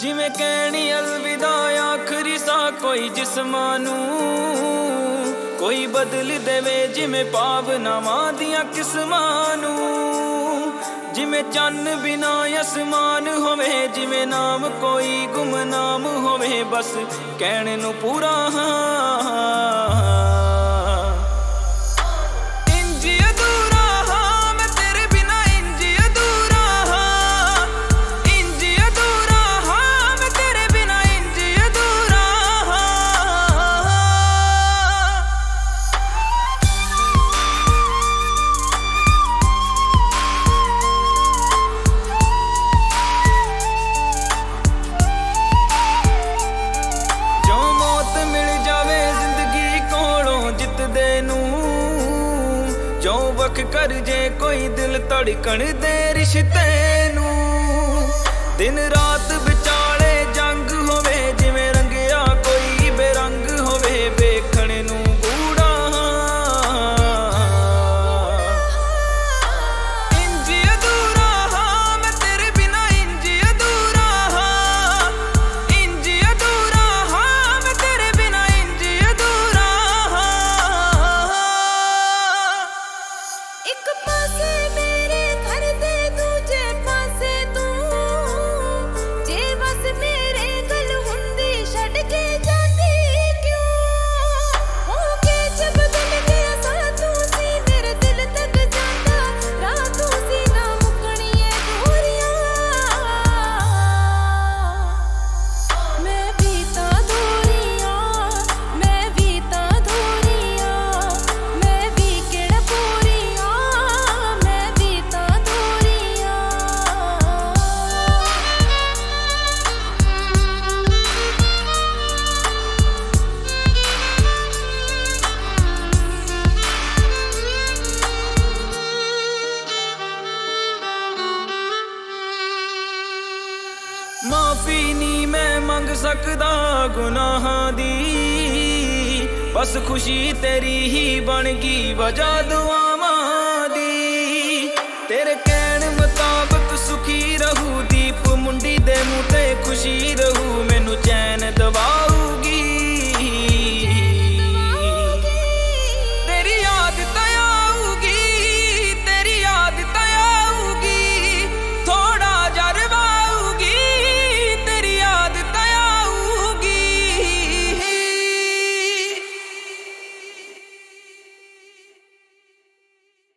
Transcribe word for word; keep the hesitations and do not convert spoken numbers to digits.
जिवें कहनी अलविदा आखरी सा कोई जिस्मानू, कोई बदल देवे जिमें भावनावां दियां किस्मां। जिमें चन्न बिना आसमान होवे, जिमें नाम कोई गुमनाम होवे, बस कहने नू पूरा हाँ। जो वख कर जे कोई दिल धड़कन दे रिश्ते नू, दिन रात विचाले जंग होवे, जिवें रंगिया कोई बेरंग होवे, वेखण नू गूढ़ा इंज अधूरा हाँ, मैं तेरे बिना इंज अधूरा हाँ, इंज अधूरा हाँ, मैं तेरे बिना इंज अधूरा हाँ। एक पासे मेरे घर दे दूजे पासे तू, जे बस मेरे गल हुंदी छड़ के जांदी क्यों? हो के जब दिल गया सा तू सी मेरे दिल तक जांदा, राह तू सी ना मुकणिए दूरियां। मैं भी तां दूरियां, मैं भी तां दूरियां, मैं भी किहड़ा पूरियां, मैं भी तां दूरियां। माफी नी मैं मंग सकदा गुनाहां दी, बस खुशी तेरी ही बन गई वजह दुआवां दी। तेरे कहण मुताबक सुखी रहू, दीप मुंडी दे मुँह ते खुशी